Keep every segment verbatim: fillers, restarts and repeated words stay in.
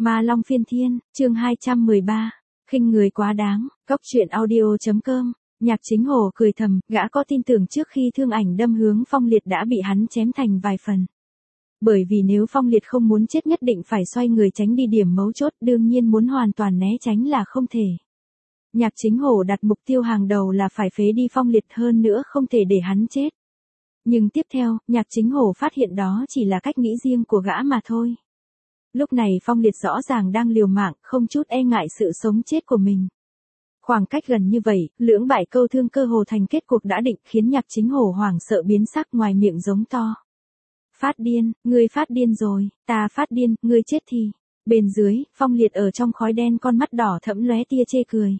Ma Long Phiên Thiên, chương hai trăm mười ba, khinh người quá đáng, cóc truyện audio.com, Nhạc Chính Hổ cười thầm, gã có tin tưởng trước khi thương ảnh đâm hướng Phong Liệt đã bị hắn chém thành vài phần. Bởi vì nếu Phong Liệt không muốn chết nhất định phải xoay người tránh đi điểm mấu chốt, đương nhiên muốn hoàn toàn né tránh là không thể. Nhạc Chính Hổ đặt mục tiêu hàng đầu là phải phế đi Phong Liệt, hơn nữa không thể để hắn chết. Nhưng tiếp theo, Nhạc Chính Hổ phát hiện đó chỉ là cách nghĩ riêng của gã mà thôi. Lúc này Phong Liệt rõ ràng đang liều mạng, không chút e ngại sự sống chết của mình. Khoảng cách gần như vậy, lưỡng bại câu thương cơ hồ thành kết cục đã định, khiến Nhạc Chính Hổ hoảng sợ biến sắc, ngoài miệng giống to. Phát điên, ngươi phát điên rồi, ta phát điên, ngươi chết thì. Bên dưới, Phong Liệt ở trong khói đen, con mắt đỏ thẫm lóe tia chê cười.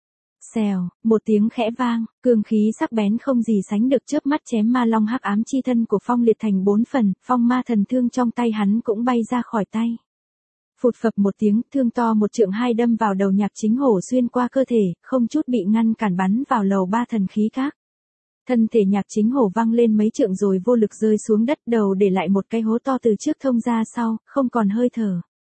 Xèo, một tiếng khẽ vang, cương khí sắc bén không gì sánh được chớp mắt chém ma long hắc ám chi thân của Phong Liệt thành bốn phần, phong ma thần thương trong tay hắn cũng bay ra khỏi tay. Phụt phập một tiếng, thương to một trượng hai đâm vào đầu Nhạc Chính Hổ xuyên qua cơ thể, không chút bị ngăn cản bắn vào lầu ba thần khí các. Thân thể Nhạc Chính Hổ văng lên mấy trượng rồi vô lực rơi xuống đất, đầu để lại một cái hố to từ trước thông ra sau, không còn hơi thở.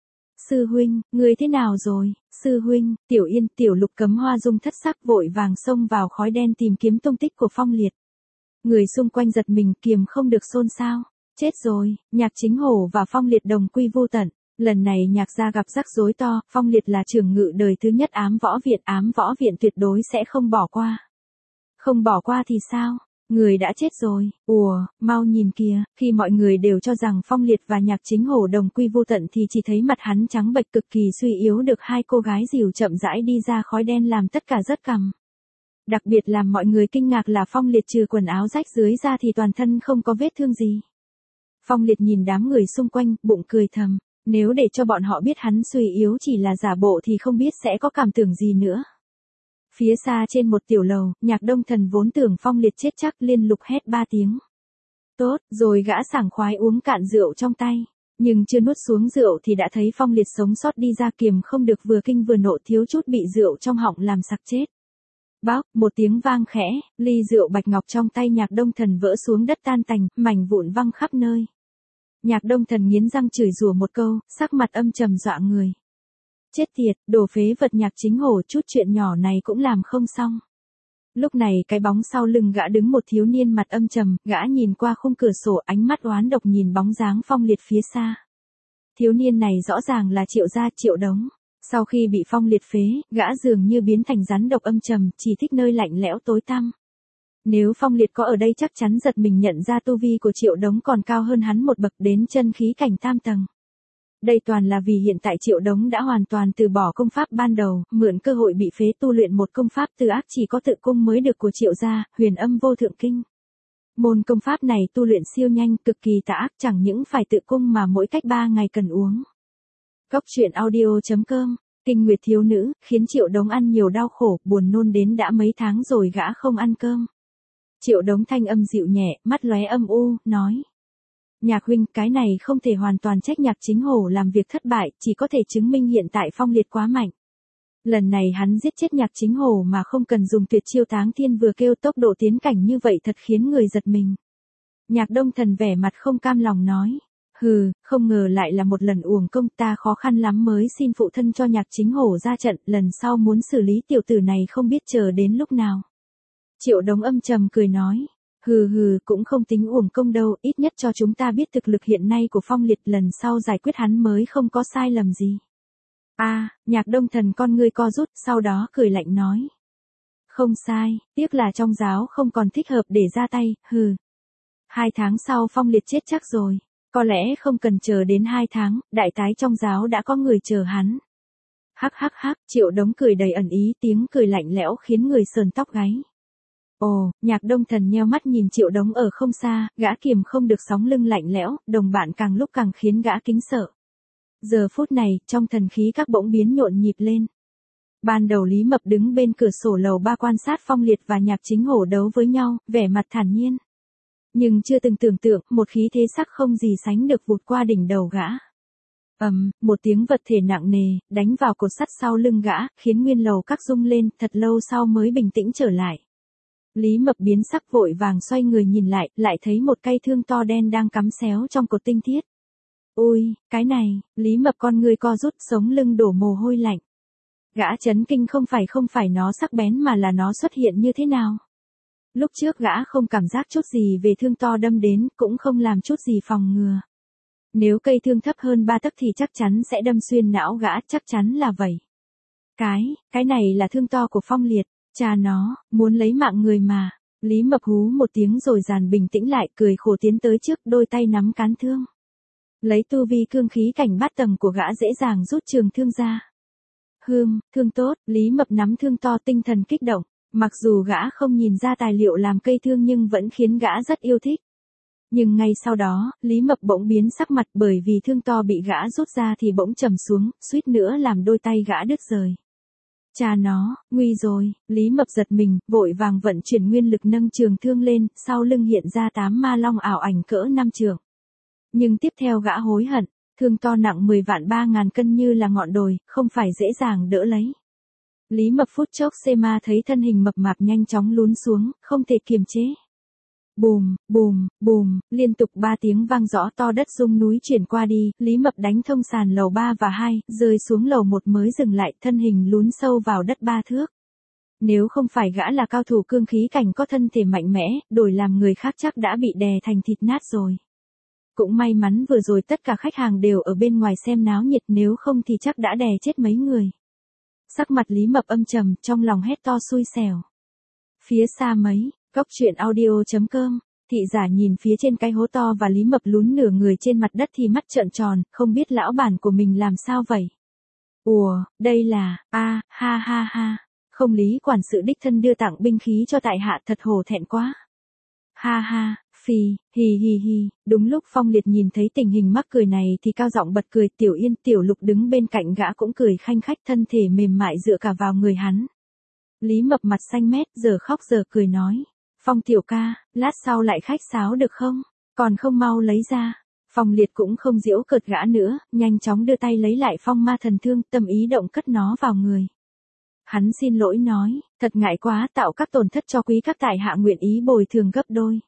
Sư huynh, người thế nào rồi? Sư huynh, Tiểu Yên, Tiểu Lục Cấm Hoa Dung thất sắc vội vàng xông vào khói đen tìm kiếm tung tích của Phong Liệt. Người xung quanh giật mình, kiềm không được xôn xao. Chết rồi, Nhạc Chính Hổ và Phong Liệt đồng quy vô tận. Lần này Nhạc gia gặp rắc rối to, Phong Liệt là trưởng ngự đời thứ nhất Ám Võ Viện, Ám Võ Viện tuyệt đối sẽ không bỏ qua. Không bỏ qua thì sao? Người đã chết rồi. Ùa, mau nhìn kìa, khi mọi người đều cho rằng Phong Liệt và Nhạc Chính Hổ đồng quy vô tận thì chỉ thấy mặt hắn trắng bệch cực kỳ suy yếu, được hai cô gái dìu chậm rãi đi ra khói đen làm tất cả rớt cằm. Đặc biệt làm mọi người kinh ngạc là Phong Liệt trừ quần áo rách dưới ra thì toàn thân không có vết thương gì. Phong Liệt nhìn đám người xung quanh, bụng cười thầm, nếu để cho bọn họ biết hắn suy yếu chỉ là giả bộ thì không biết sẽ có cảm tưởng gì nữa. Phía xa trên một tiểu lầu, Nhạc Đông Thần vốn tưởng Phong Liệt chết chắc, liên lục hét ba tiếng. Tốt, rồi gã sảng khoái uống cạn rượu trong tay. Nhưng chưa nuốt xuống rượu thì đã thấy Phong Liệt sống sót đi ra, kiềm không được vừa kinh vừa nộ, thiếu chút bị rượu trong họng làm sặc chết. Bác, một tiếng vang khẽ, ly rượu bạch ngọc trong tay Nhạc Đông Thần vỡ xuống đất tan tành, mảnh vụn văng khắp nơi. Nhạc Đông Thần nghiến răng chửi rủa một câu, sắc mặt âm trầm dọa người. Chết tiệt, đồ phế vật Nhạc Chính Hổ, chút chuyện nhỏ này cũng làm không xong. Lúc này cái bóng sau lưng gã đứng một thiếu niên mặt âm trầm, gã nhìn qua khung cửa sổ, ánh mắt oán độc nhìn bóng dáng Phong Liệt phía xa. Thiếu niên này rõ ràng là Triệu gia, Triệu Đống. Sau khi bị Phong Liệt phế, gã dường như biến thành rắn độc âm trầm, chỉ thích nơi lạnh lẽo tối tăm. Nếu Phong Liệt có ở đây chắc chắn giật mình nhận ra tu vi của Triệu Đống còn cao hơn hắn một bậc, đến chân khí cảnh tam tầng. Đây toàn là vì hiện tại Triệu Đống đã hoàn toàn từ bỏ công pháp ban đầu, mượn cơ hội bị phế tu luyện một công pháp từ ác chỉ có tự cung mới được của Triệu gia, Huyền Âm Vô Thượng Kinh. Môn công pháp này tu luyện siêu nhanh, cực kỳ tà ác, chẳng những phải tự cung mà mỗi cách ba ngày cần uống. Cóc truyện audio.com, Kinh Nguyệt thiếu nữ, khiến Triệu Đống ăn nhiều đau khổ, buồn nôn đến đã mấy tháng rồi gã không ăn cơm. Triệu Đống thanh âm dịu nhẹ, mắt lóe âm u, nói. Nhạc huynh, cái này không thể hoàn toàn trách Nhạc Chính Hổ làm việc thất bại, chỉ có thể chứng minh hiện tại Phong Liệt quá mạnh. Lần này hắn giết chết Nhạc Chính Hổ mà không cần dùng tuyệt chiêu táng thiên vừa kêu, tốc độ tiến cảnh như vậy thật khiến người giật mình. Nhạc Đông Thần vẻ mặt không cam lòng nói. Hừ, không ngờ lại là một lần uổng công, ta khó khăn lắm mới xin phụ thân cho Nhạc Chính Hổ ra trận, lần sau muốn xử lý tiểu tử này không biết chờ đến lúc nào. Triệu Đống âm trầm cười nói. Hừ hừ, cũng không tính uổng công đâu, ít nhất cho chúng ta biết thực lực hiện nay của Phong Liệt, lần sau giải quyết hắn mới không có sai lầm gì. A, à, Nhạc Đông Thần con ngươi co rút, sau đó cười lạnh nói. Không sai, tiếc là trong giáo không còn thích hợp để ra tay, hừ. Hai tháng sau Phong Liệt chết chắc rồi, có lẽ không cần chờ đến hai tháng, đại tái trong giáo đã có người chờ hắn. Hắc hắc hắc, Triệu Đống cười đầy ẩn ý, tiếng cười lạnh lẽo khiến người sờn tóc gáy. Ồ, Nhạc Đông Thần nheo mắt nhìn Triệu Đống ở không xa, gã kiềm không được sóng lưng lạnh lẽo, đồng bạn càng lúc càng khiến gã kính sợ. Giờ phút này, trong thần khí các bỗng biến nhộn nhịp lên. Ban đầu Lý Mập đứng bên cửa sổ lầu ba quan sát Phong Liệt và Nhạc Chính Hổ đấu với nhau, vẻ mặt thản nhiên. Nhưng chưa từng tưởng tượng, một khí thế sắc không gì sánh được vụt qua đỉnh đầu gã. Ầm, um, một tiếng vật thể nặng nề, đánh vào cột sắt sau lưng gã, khiến nguyên lầu các rung lên, thật lâu sau mới bình tĩnh trở lại. Lý Mập biến sắc vội vàng xoay người nhìn lại, lại thấy một cây thương to đen đang cắm xéo trong cột tinh thiết. Ôi, cái này, Lý Mập con người co rút sống lưng đổ mồ hôi lạnh. Gã chấn kinh không phải không phải nó sắc bén mà là nó xuất hiện như thế nào. Lúc trước gã không cảm giác chút gì về thương to đâm đến, cũng không làm chút gì phòng ngừa. Nếu cây thương thấp hơn ba tấc thì chắc chắn sẽ đâm xuyên não gã, chắc chắn là vậy. Cái, cái này là thương to của Phong Liệt, cha nó, muốn lấy mạng người mà. Lý Mập hú một tiếng rồi dàn bình tĩnh lại, cười khổ tiến tới trước, đôi tay nắm cán thương. Lấy tu vi cương khí cảnh bát tầng của gã dễ dàng rút trường thương ra. Hưm, thương tốt, Lý Mập nắm thương to tinh thần kích động. Mặc dù gã không nhìn ra tài liệu làm cây thương nhưng vẫn khiến gã rất yêu thích. Nhưng ngay sau đó, Lý Mập bỗng biến sắc mặt bởi vì thương to bị gã rút ra thì bỗng trầm xuống, suýt nữa làm đôi tay gã đứt rời. Cha nó, nguy rồi, Lý Mập giật mình, vội vàng vận chuyển nguyên lực nâng trường thương lên, sau lưng hiện ra tám ma long ảo ảnh cỡ năm trượng. Nhưng tiếp theo gã hối hận, thương to nặng mười vạn ba ngàn cân như là ngọn đồi, không phải dễ dàng đỡ lấy. Lý Mập phút chốc xê ma thấy thân hình mập mạp nhanh chóng lún xuống, không thể kiềm chế. Bùm, bùm, bùm, liên tục ba tiếng vang rõ to đất rung núi chuyển qua đi, Lý Mập đánh thông sàn lầu ba và hai, rơi xuống lầu một mới dừng lại, thân hình lún sâu vào đất ba thước. Nếu không phải gã là cao thủ cương khí cảnh có thân thể mạnh mẽ, đổi làm người khác chắc đã bị đè thành thịt nát rồi. Cũng may mắn vừa rồi tất cả khách hàng đều ở bên ngoài xem náo nhiệt, nếu không thì chắc đã đè chết mấy người. Sắc mặt Lý Mập âm trầm, trong lòng hét to xui xẻo. Phía xa mấy, Cóc truyện audio chấm com, thị giả nhìn phía trên cái hố to và Lý Mập lún nửa người trên mặt đất thì mắt trợn tròn, không biết lão bản của mình làm sao vậy. Ủa, đây là, a, ha ha ha, không Lý quản sự đích thân đưa tặng binh khí cho tại hạ, thật hổ thẹn quá. Ha ha, phì, hì hì hì, đúng lúc Phong Liệt nhìn thấy tình hình mắc cười này thì cao giọng bật cười, Tiểu Yên Tiểu Lục đứng bên cạnh gã cũng cười khanh khách, thân thể mềm mại dựa cả vào người hắn. Lý Mập mặt xanh mét, giờ khóc giờ cười nói. Phong tiểu ca, lát sau lại khách sáo được không? Còn không mau lấy ra. Phong Liệt cũng không giễu cợt gã nữa, nhanh chóng đưa tay lấy lại phong ma thần thương, tâm ý động cất nó vào người. Hắn xin lỗi nói, thật ngại quá, tạo các tổn thất cho quý các tại hạ nguyện ý bồi thường gấp đôi.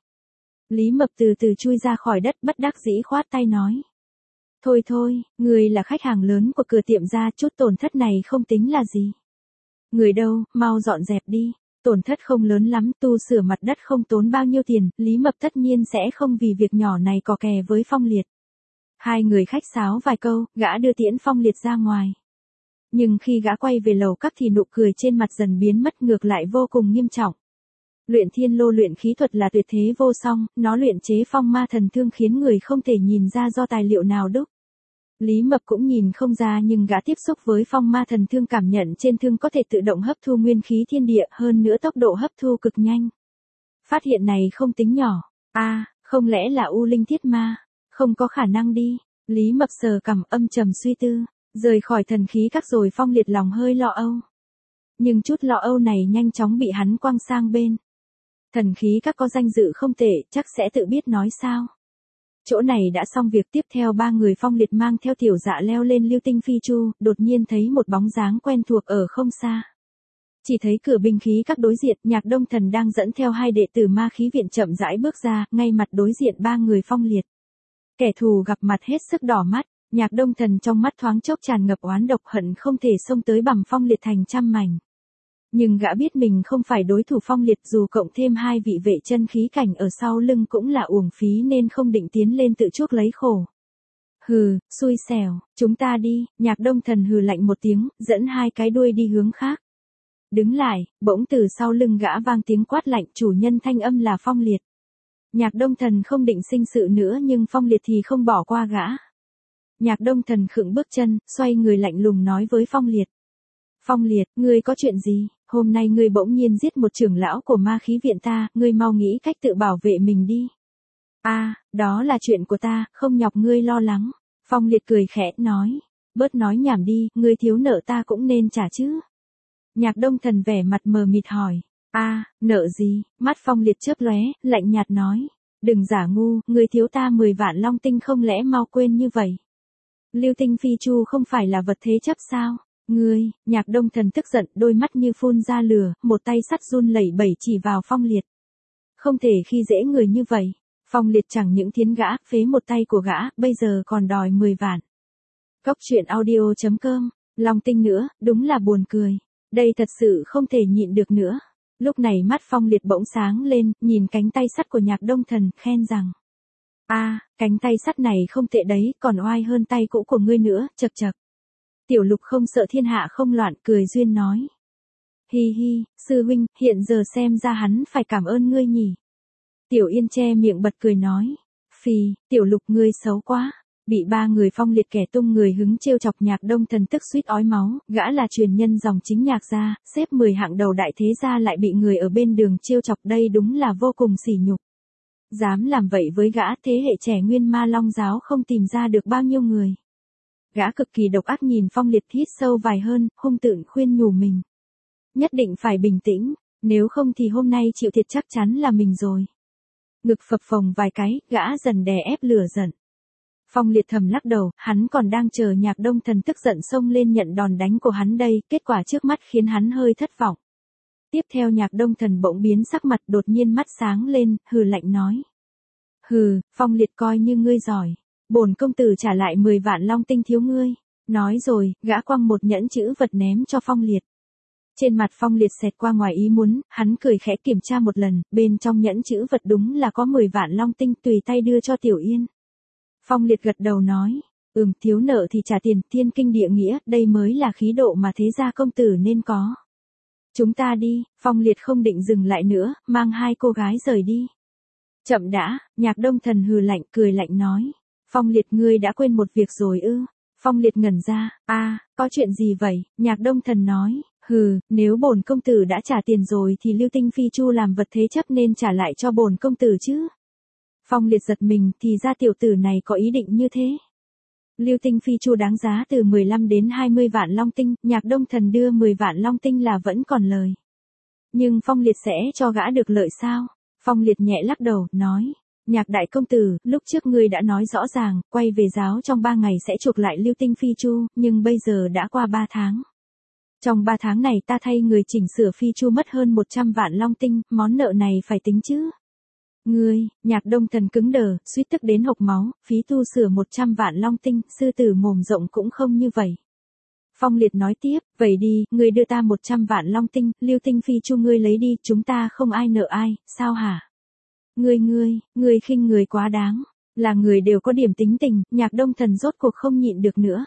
Lý Mập từ từ chui ra khỏi đất, bất đắc dĩ khoát tay nói. Thôi thôi, người là khách hàng lớn của cửa tiệm gia, chút tổn thất này không tính là gì. Người đâu, mau dọn dẹp đi. Tổn thất không lớn lắm, tu sửa mặt đất không tốn bao nhiêu tiền, Lý Mập tất nhiên sẽ không vì việc nhỏ này cò kè với Phong Liệt. Hai người khách sáo vài câu, gã đưa tiễn Phong Liệt ra ngoài. Nhưng khi gã quay về lầu các thì nụ cười trên mặt dần biến mất, ngược lại vô cùng nghiêm trọng. Luyện thiên lô luyện khí thuật là tuyệt thế vô song, nó luyện chế phong ma thần thương khiến người không thể nhìn ra do tài liệu nào đúc. Lý Mập cũng nhìn không ra, nhưng gã tiếp xúc với phong ma thần thương cảm nhận trên thương có thể tự động hấp thu nguyên khí thiên địa, hơn nữa tốc độ hấp thu cực nhanh. Phát hiện này không tính nhỏ. A, à, không lẽ là U Linh Thiết Ma? Không có khả năng đi. Lý Mập sờ cằm âm trầm suy tư, rời khỏi thần khí các rồi Phong Liệt lòng hơi lo âu. Nhưng chút lo âu này nhanh chóng bị hắn quăng sang bên. Thần khí các có danh dự không tệ, chắc sẽ tự biết nói sao. Chỗ này đã xong việc, tiếp theo ba người Phong Liệt mang theo tiểu dạ leo lên lưu tinh phi chu, đột nhiên thấy một bóng dáng quen thuộc ở không xa. Chỉ thấy cửa binh khí các đối diện, Nhạc Đông Thần đang dẫn theo hai đệ tử ma khí viện chậm rãi bước ra, ngay mặt đối diện ba người Phong Liệt. Kẻ thù gặp mặt hết sức đỏ mắt, Nhạc Đông Thần trong mắt thoáng chốc tràn ngập oán độc, hận không thể xông tới bằm Phong Liệt thành trăm mảnh. Nhưng gã biết mình không phải đối thủ Phong Liệt, dù cộng thêm hai vị vệ chân khí cảnh ở sau lưng cũng là uổng phí nên không định tiến lên tự chuốc lấy khổ. Hừ, xui xẻo, chúng ta đi, Nhạc Đông Thần hừ lạnh một tiếng, dẫn hai cái đuôi đi hướng khác. Đứng lại, bỗng từ sau lưng gã vang tiếng quát lạnh, chủ nhân thanh âm là Phong Liệt. Nhạc Đông Thần không định sinh sự nữa nhưng Phong Liệt thì không bỏ qua gã. Nhạc Đông Thần khựng bước chân, xoay người lạnh lùng nói với Phong Liệt. Phong Liệt, ngươi có chuyện gì? Hôm nay ngươi bỗng nhiên giết một trưởng lão của ma khí viện ta, ngươi mau nghĩ cách tự bảo vệ mình đi. A, à, đó là chuyện của ta, không nhọc ngươi lo lắng. Phong Liệt cười khẽ, nói. Bớt nói nhảm đi, ngươi thiếu nợ ta cũng nên trả chứ. Nhạc Đông Thần vẻ mặt mờ mịt hỏi. A, à, nợ gì? Mắt Phong Liệt chớp lóe, lạnh nhạt nói. Đừng giả ngu, ngươi thiếu ta mười vạn long tinh, không lẽ mau quên như vậy. Lưu tinh phi chu không phải là vật thế chấp sao? Ngươi, Nhạc Đông Thần tức giận, đôi mắt như phun ra lửa, một tay sắt run lẩy bẩy chỉ vào Phong Liệt. Không thể khi dễ người như vậy. Phong Liệt chẳng những thiến gã, phế một tay của gã, bây giờ còn đòi mười vạn. Cốc truyện audio chấm com, Long Tinh nữa, đúng là buồn cười. Đây thật sự không thể nhịn được nữa. Lúc này mắt Phong Liệt bỗng sáng lên, nhìn cánh tay sắt của Nhạc Đông Thần, khen rằng. a à, cánh tay sắt này không tệ đấy, còn oai hơn tay cũ của ngươi nữa, chậc chậc. Tiểu Lục không sợ thiên hạ không loạn, cười duyên nói. Hi hi, sư huynh, hiện giờ xem ra hắn phải cảm ơn ngươi nhỉ. Tiểu Yên che miệng bật cười nói. Phì, Tiểu Lục ngươi xấu quá. Bị ba người Phong Liệt kẻ tung người hứng trêu chọc Nhạc Đông Thần tức suýt ói máu, gã là truyền nhân dòng chính Nhạc gia, xếp mười hạng đầu đại thế gia lại bị người ở bên đường trêu chọc, đây đúng là vô cùng sỉ nhục. Dám làm vậy với gã, thế hệ trẻ Nguyên Ma Long giáo không tìm ra được bao nhiêu người. Gã cực kỳ độc ác nhìn Phong Liệt hít sâu vài hơn, hung tợn khuyên nhủ mình. Nhất định phải bình tĩnh, nếu không thì hôm nay chịu thiệt chắc chắn là mình rồi. Ngực phập phồng vài cái, gã dần đè ép lửa giận. Phong Liệt thầm lắc đầu, hắn còn đang chờ Nhạc Đông Thần tức giận xông lên nhận đòn đánh của hắn đây, kết quả trước mắt khiến hắn hơi thất vọng. Tiếp theo Nhạc Đông Thần bỗng biến sắc mặt, đột nhiên mắt sáng lên, hừ lạnh nói. Hừ, Phong Liệt coi như ngươi giỏi. Bổn công tử trả lại mười vạn long tinh thiếu ngươi. Nói rồi, gã quăng một nhẫn chữ vật ném cho Phong Liệt. Trên mặt Phong Liệt xẹt qua ngoài ý muốn, hắn cười khẽ kiểm tra một lần, bên trong nhẫn chữ vật đúng là có mười vạn long tinh, tùy tay đưa cho Tiểu Yên. Phong Liệt gật đầu nói, ừm, thiếu nợ thì trả tiền, thiên kinh địa nghĩa, đây mới là khí độ mà thế gia công tử nên có. Chúng ta đi. Phong Liệt không định dừng lại nữa, mang hai cô gái rời đi. Chậm đã. Nhạc Đông Thần hừ lạnh, cười lạnh nói. Phong Liệt ngươi đã quên một việc rồi ư? Phong Liệt ngẩn ra, a, à, có chuyện gì vậy? Nhạc Đông Thần nói, hừ, nếu bổn công tử đã trả tiền rồi thì Lưu Tinh Phi Chu làm vật thế chấp nên trả lại cho bổn công tử chứ. Phong Liệt giật mình, thì ra tiểu tử này có ý định như thế. Lưu Tinh Phi Chu đáng giá từ mười lăm đến hai mươi vạn long tinh, Nhạc Đông Thần đưa mười vạn long tinh là vẫn còn lời. Nhưng Phong Liệt sẽ cho gã được lợi sao? Phong Liệt nhẹ lắc đầu, nói, Nhạc đại công tử, lúc trước ngươi đã nói rõ ràng, quay về giáo trong ba ngày sẽ chuộc lại Lưu Tinh Phi Chu, nhưng bây giờ đã qua ba tháng. Trong ba tháng này ta thay người chỉnh sửa Phi Chu mất hơn một trăm vạn long tinh, món nợ này phải tính chứ. Ngươi, Nhạc Đông Thần cứng đờ, suýt tức đến hộc máu, phí tu sửa một trăm vạn long tinh, sư tử mồm rộng cũng không như vậy. Phong Liệt nói tiếp, vậy đi, ngươi đưa ta một trăm vạn long tinh, Lưu Tinh Phi Chu ngươi lấy đi, chúng ta không ai nợ ai, sao hả? Ngươi ngươi, ngươi khinh người quá đáng, là người đều có điểm tính tình, Nhạc Đông Thần rốt cuộc không nhịn được nữa.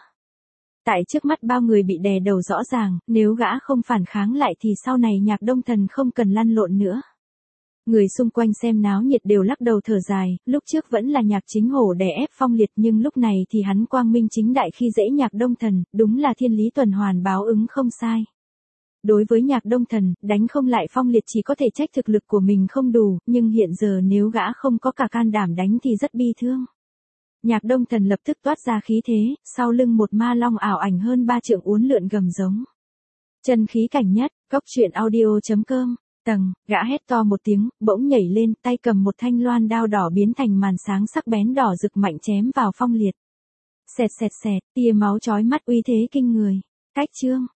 Tại trước mắt bao người bị đè đầu rõ ràng, nếu gã không phản kháng lại thì sau này Nhạc Đông Thần không cần lăn lộn nữa. Người xung quanh xem náo nhiệt đều lắc đầu thở dài, lúc trước vẫn là Nhạc Chính Hổ đè ép Phong Liệt nhưng lúc này thì hắn quang minh chính đại khi dễ Nhạc Đông Thần, đúng là thiên lý tuần hoàn báo ứng không sai. Đối với Nhạc Đông Thần, đánh không lại Phong Liệt chỉ có thể trách thực lực của mình không đủ, nhưng hiện giờ nếu gã không có cả can đảm đánh thì rất bi thương. Nhạc Đông Thần lập tức toát ra khí thế, sau lưng một ma long ảo ảnh hơn ba trượng uốn lượn gầm giống. Chân khí cảnh nhất, cốc truyện audio chấm com. Tầng, gã hét to một tiếng, bỗng nhảy lên, tay cầm một thanh loan đao đỏ biến thành màn sáng sắc bén đỏ rực mạnh chém vào Phong Liệt. Xẹt xẹt xẹt, tia máu chói mắt uy thế kinh người. Cách chương.